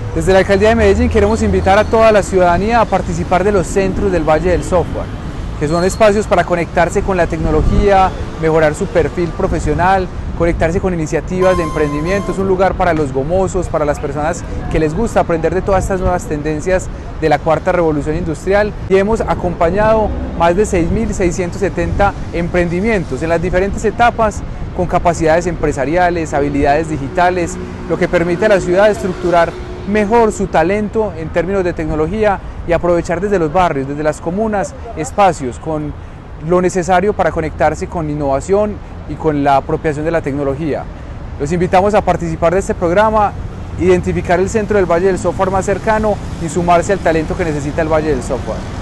Desde la Alcaldía de Medellín queremos invitar a toda la ciudadanía a participar de los centros del Valle del Software, que son espacios para conectarse con la tecnología, mejorar su perfil profesional, conectarse con iniciativas de emprendimiento. Es un lugar para los gomosos, para las personas que les gusta aprender de todas estas nuevas tendencias de la cuarta revolución industrial, y hemos acompañado más de 6.670 emprendimientos en las diferentes etapas con capacidades empresariales, habilidades digitales, lo que permite a la ciudad estructurar mejor su talento en términos de tecnología y aprovechar desde los barrios, desde las comunas, espacios con lo necesario para conectarse con innovación y con la apropiación de la tecnología. Los invitamos a participar de este programa, identificar el centro del Valle del Software más cercano y sumarse al talento que necesita el Valle del Software.